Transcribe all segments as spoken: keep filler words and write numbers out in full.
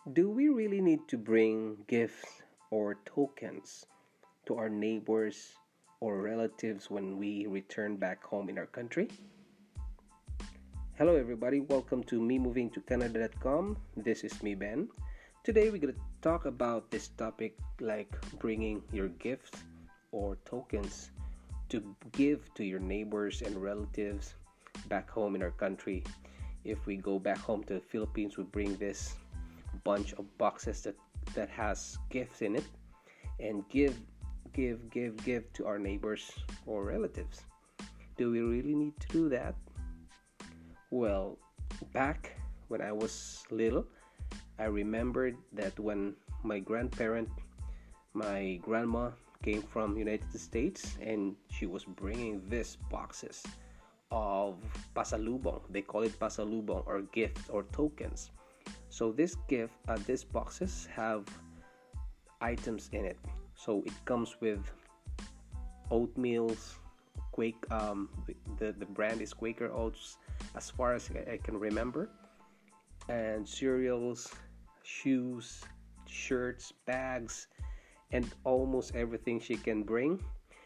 Do we really need to bring gifts or tokens to our neighbors or relatives when we return back home in our country? Hello, everybody. Welcome to me moving to canada dot com. This is me, Ben. Today, we're going to talk about this topic like bringing your gifts or tokens to give to your neighbors and relatives back home in our country. If we go back home to the Philippines, we bring this bunch of boxes that that has gifts in it and give give give give to our neighbors or relatives. Do we really need to do that? Well, back when I was little, I remembered that when my grandparent, my grandma came from United States and she was bringing these boxes of pasalubong. They call it pasalubong or gifts or tokens. So this gift, uh, these boxes have items in it. So it comes with oatmeals, Quake. Um, the the brand is Quaker Oats, as far as I can remember, and cereals, shoes, shirts, bags, and almost everything she can bring,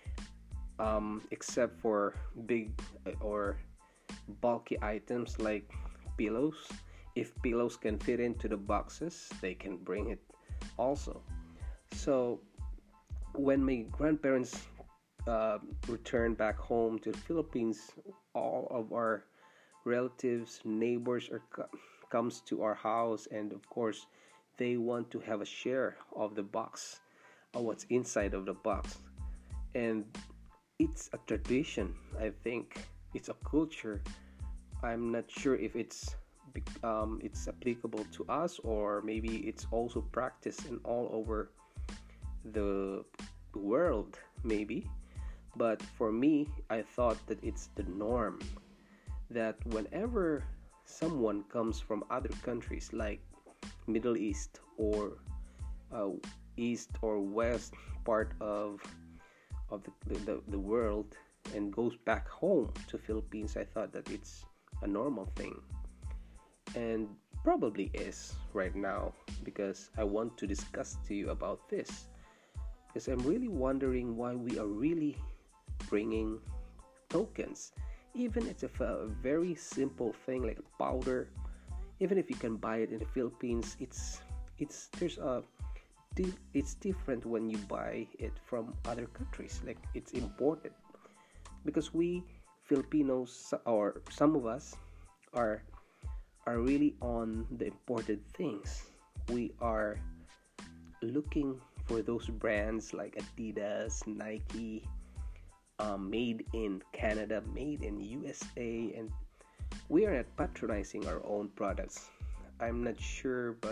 um, except for big or bulky items like pillows. If pillows can fit into the boxes, they can bring it also. So when my grandparents uh, returned back home to the Philippines, all of our relatives, neighbors are co- comes to our house, and of course, they want to have a share of the box, of what's inside of the box, and it's a tradition. I think it's a culture. I'm not sure if it's um, it's applicable to us, or maybe it's also practiced in all over the world, maybe. But for me, I thought that it's the norm that whenever someone comes from other countries like Middle East or uh, East or West part of of the, the, the world and goes back home to Philippines, I thought that it's a normal thing, and probably is right now, because I want to discuss to you about this, because I'm really wondering why we are really bringing tokens, even it's a, a very simple thing like a powder. Even if you can buy it in the Philippines, it's it's there's a it's different when you buy it from other countries, like it's imported, because we Filipinos, or some of us, are are really on the imported things. We are looking for those brands like Adidas, Nike, um, made in Canada, made in U S A, and we are not patronizing our own products. I'm not sure, but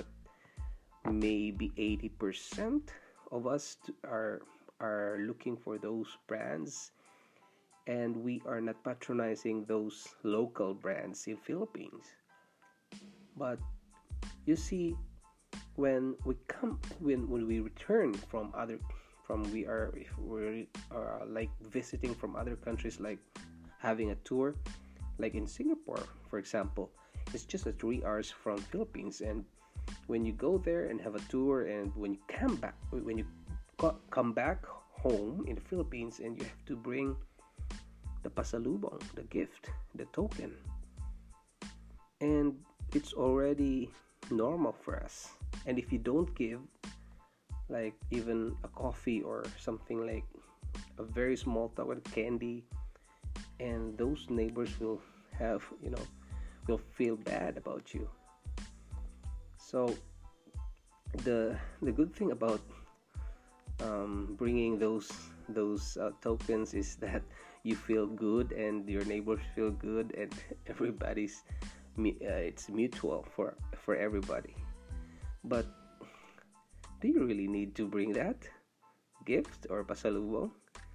maybe eighty percent of us are are looking for those brands, and we are not patronizing those local brands in Philippines. But you see, when we come when, when we return from other from we are if we are like visiting from other countries, like having a tour, like in Singapore, for example, it's just a three hours from Philippines, and when you go there and have a tour, and when you come back when you co- come back home in the Philippines, and you have to bring the pasalubong, the gift, the token, and it's already normal for us. And if you don't give, like even a coffee or something, like a very small token candy, and those neighbors will have, you know, will feel bad about you. So the the good thing about um, bringing those those uh, tokens is that you feel good and your neighbors feel good, and everybody's uh, it's mutual for for everybody. But do you really need to bring that gift or pasalubong?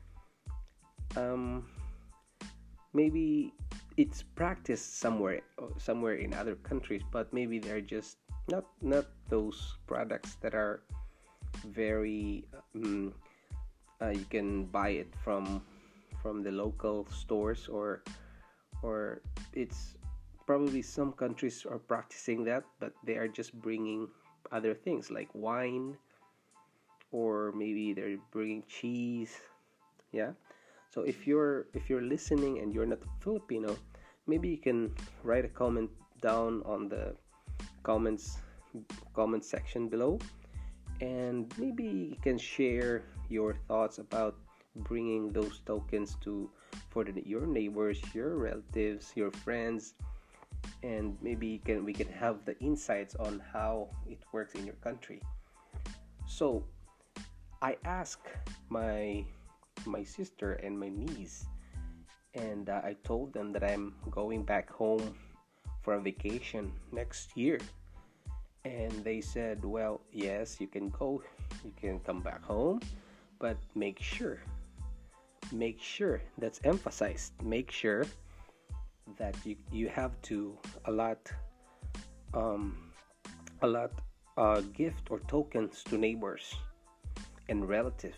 Um, maybe it's practiced somewhere somewhere in other countries, but maybe they're just not not those products that are very um, uh, you can buy it from from the local stores, or or it's probably some countries are practicing that, but they are just bringing other things like wine, or maybe they're bringing cheese. Yeah. So if you're if you're listening and you're not Filipino, maybe you can write a comment down on the comments comment section below, and maybe you can share your thoughts about bringing those tokens to for the, your neighbors, your relatives, your friends, and maybe you can we can have the insights on how it works in your country. So I asked my my sister and my niece, and uh, I told them that I'm going back home for a vacation next year. And they said, well, yes, you can go, you can come back home, but make sure, make sure, that's emphasized, make sure that you, you have to allot, um, allot uh, gift or tokens to neighbors and relatives.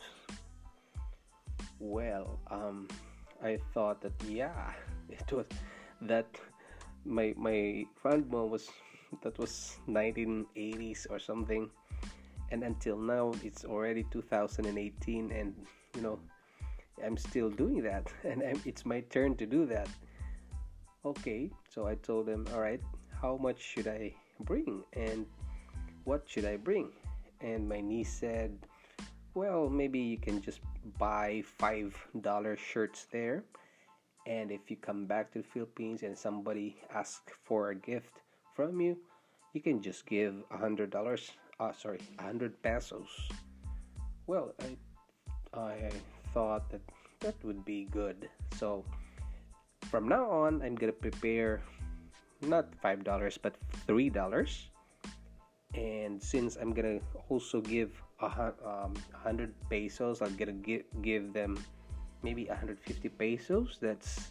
Well, um, I thought that, yeah, it was that my my grandma was that was nineteen eighties or something, and until now it's already two thousand eighteen, and you know I'm still doing that, and I'm, it's my turn to do that. Okay, so I told them, all right, how much should I bring and what should I bring? And my niece said, well, maybe you can just buy five dollar shirts there, and if you come back to the Philippines and somebody asks for a gift from you, you can just give a hundred dollars. Uh, sorry, a hundred pesos. Well, I I thought that that would be good. So from now on, I'm gonna prepare not five dollars but three dollars. And since I'm gonna also give a um, hundred pesos, I'm gonna give give them maybe one hundred fifty pesos. That's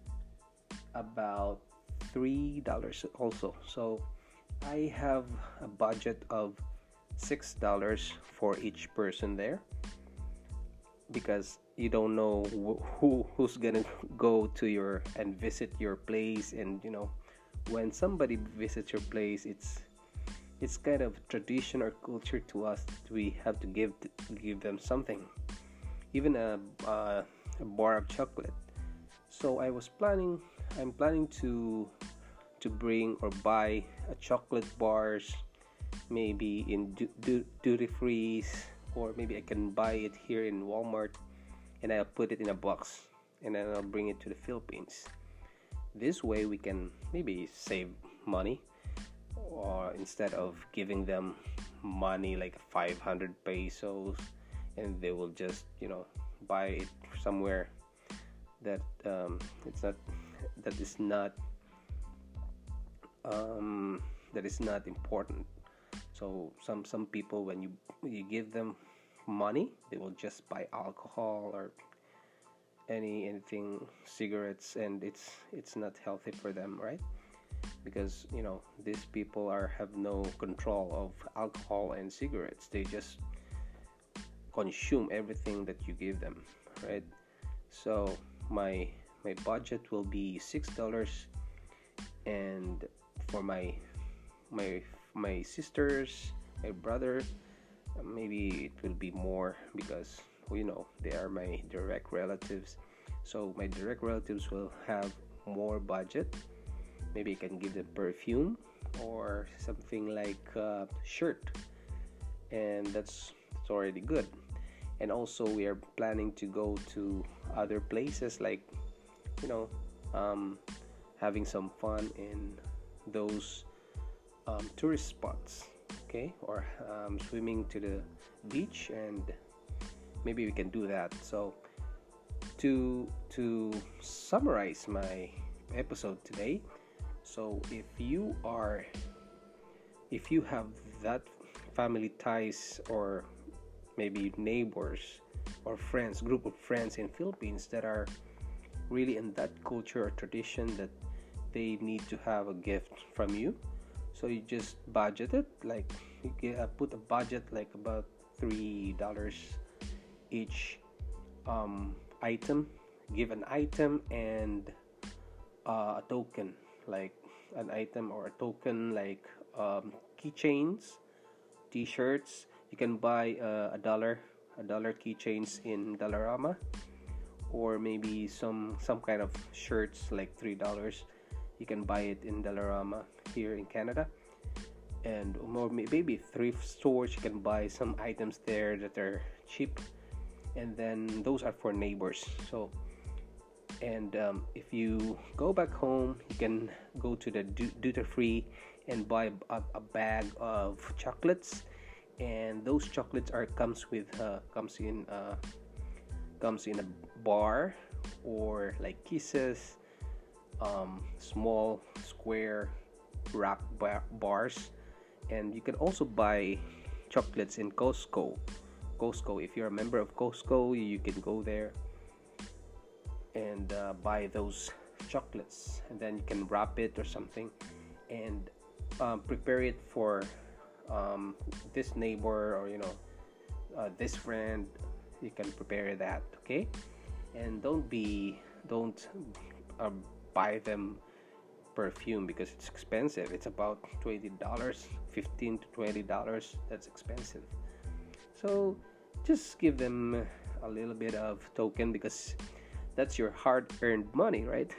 about three dollars also. So I have a budget of six dollars for each person there, because you don't know who who's gonna go to your and visit your place. And you know when somebody visits your place, it's it's kind of tradition or culture to us that we have to give give them something, even a, uh, a bar of chocolate. So I was planning I'm planning to to bring or buy a chocolate bars, maybe in du- du- duty frees, or maybe I can buy it here in Walmart, and I'll put it in a box and then I'll bring it to the Philippines. This way we can maybe save money, or instead of giving them money like five hundred pesos, and they will just you know buy it somewhere that um, it's not that is not um, that is not important. So some some people, when you you give them money, they will just buy alcohol or any anything, cigarettes, and it's it's not healthy for them, right? Because you know these people are have no control of alcohol and cigarettes. They just consume everything that you give them, right? So my my budget will be six dollars, and for my my my sisters, my brother, uh, maybe it will be more, because you know they are my direct relatives. So my direct relatives will have more budget. Maybe I can give them perfume or something like uh, shirt, and that's that's already good. And also we are planning to go to other places, like you know um, having some fun in those um, tourist spots, okay, or um, swimming to the beach, and maybe we can do that. So to to summarize my episode today, so if you are if you have that family ties, or maybe neighbors or friends, group of friends in Philippines that are really in that culture or tradition that they need to have a gift from you, so you just budget it, like you get, uh, put a budget like about three dollars each um, item. Give an item and uh, a token, like an item or a token like um, keychains, t-shirts. You can buy uh, a dollar a dollar keychains in Dollarama, or maybe some some kind of shirts like three dollars. You can buy it in Dollarama here in Canada, and more maybe thrift stores. You can buy some items there that are cheap, and then those are for neighbors. So, and um, if you go back home, you can go to the duty free and buy a, a bag of chocolates, and those chocolates are comes with uh, comes in uh, comes in a bar, or like kisses, um, small square wrap bar- bars. And you can also buy chocolates in Costco. Costco, if you're a member of Costco, you can go there and uh, buy those chocolates, and then you can wrap it or something, and um, prepare it for um, this neighbor, or you know uh, this friend. You can prepare that, okay? And don't be don't uh, buy them perfume, because it's expensive. It's about twenty dollars, fifteen to twenty dollars. That's expensive. So just give them a little bit of token, because that's your hard-earned money, right?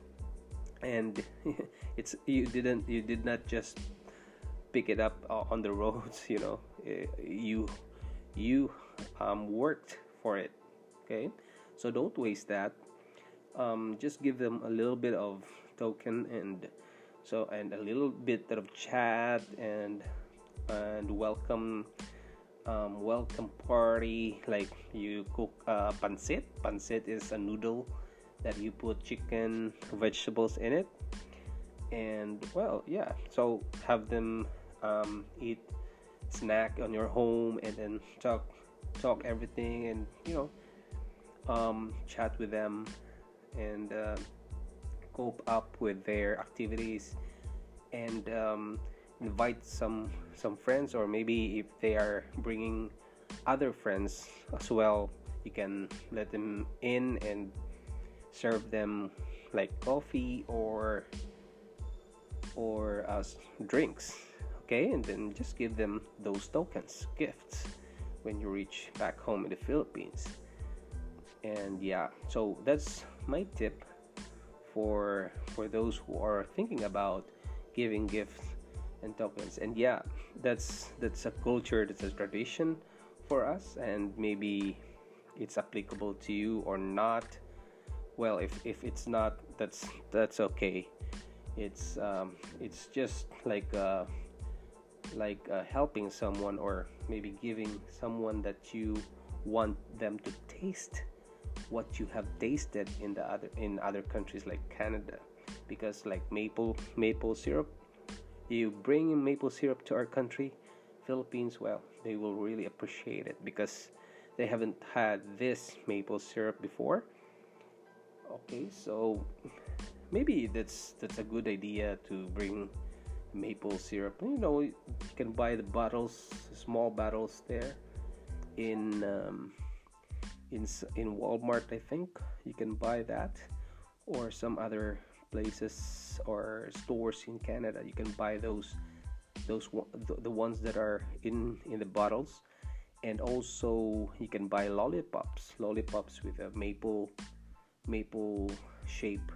And it's you didn't you did not just pick it up uh, on the roads. You know, you you um, worked for it. Okay, so don't waste that. Um, just give them a little bit of token, and so and a little bit of chat, and and welcome um, welcome party. Like you cook uh, pancit. Pancit is a noodle that you put chicken, vegetables in it, and well, yeah. So have them um, eat snack on your home, and then talk talk everything, and you know um, chat with them, and uh, cope up with their activities, and um, invite some some friends, or maybe if they are bringing other friends as well, you can let them in and serve them like coffee or or uh, drinks, okay? And then just give them those tokens, gifts, when you reach back home in the Philippines. And yeah, so that's my tip for for those who are thinking about giving gifts and tokens. And yeah, that's that's a culture, that's a tradition for us, and maybe it's applicable to you or not. Well, if, if it's not, that's that's okay. It's um, it's just like uh, like uh, helping someone, or maybe giving someone that you want them to taste what you have tasted in the other in other countries like Canada. Because like maple maple syrup, you bring maple syrup to our country, Philippines, well, they will really appreciate it, because they haven't had this maple syrup before. Okay, so maybe that's that's a good idea to bring maple syrup. You know, you can buy the bottles, small bottles there in um, in in Walmart. I think you can buy that, or some other places or stores in Canada. You can buy those those the, the ones that are in in the bottles, and also you can buy lollipops, lollipops with a maple maple shape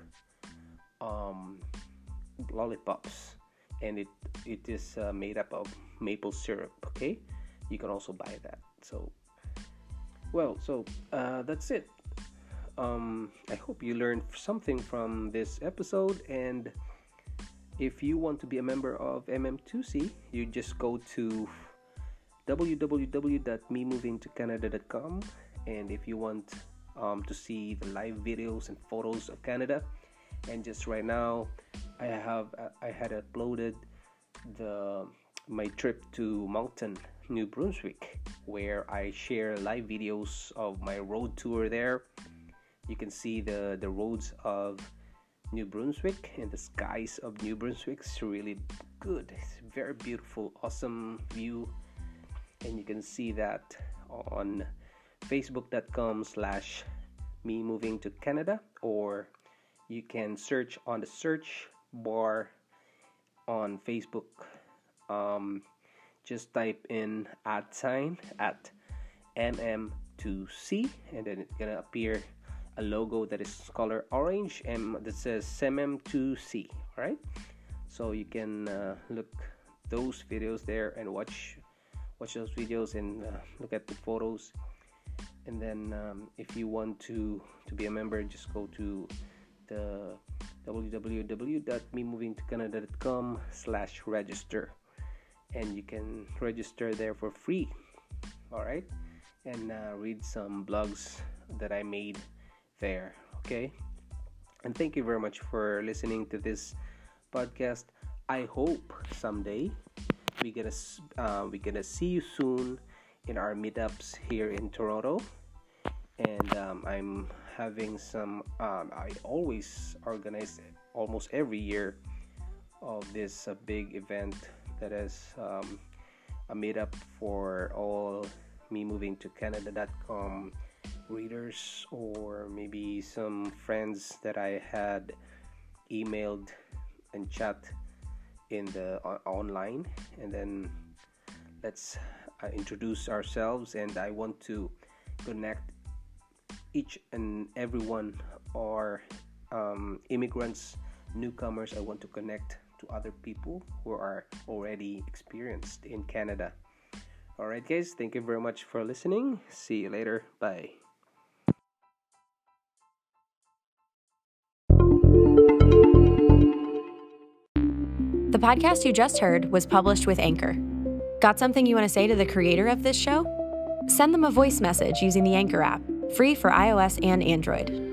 um, lollipops, and it it is uh, made up of maple syrup. Okay, you can also buy that. So well, so uh, that's it. um, I hope you learned something from this episode, and if you want to be a member of M M two C, you just go to w w w dot me moving to canada dot com, and if you want um, to see the live videos and photos of Canada, and just right now I have I had uploaded the my trip to Moncton, New Brunswick, where I share live videos of my road tour there. You can see the the roads of New Brunswick and the skies of New Brunswick. It's really good. It's very beautiful, awesome view, and you can see that on facebook.com slash me moving to Canada, or you can search on the search bar on Facebook. Um, just type in at sign at M M two C, and then it's gonna appear a logo that is color orange and that says M M two C. All right, so you can uh, look those videos there and watch watch those videos and uh, look at the photos. And then um, if you want to to be a member, just go to the w w w dot me moving to canada dot com slash register, and you can register there for free. All right, and uh, read some blogs that I made there. Okay, and thank you very much for listening to this podcast. I hope someday we gonna uh, we gonna see you soon in our meetups here in Toronto. And um, I'm having some um, I always organize almost every year of this uh, big event that is um, a meetup for all me moving to canada dot com readers, or maybe some friends that I had emailed and chat in the uh, online. And then let's uh, introduce ourselves, and I want to connect each and everyone, or um, immigrants, newcomers. I want to connect to other people who are already experienced in Canada. All right, guys, thank you very much for listening. See you later. Bye. The podcast you just heard was published with Anchor. Got something you want to say to the creator of this show? Send them a voice message using the Anchor app, free for iOS and Android.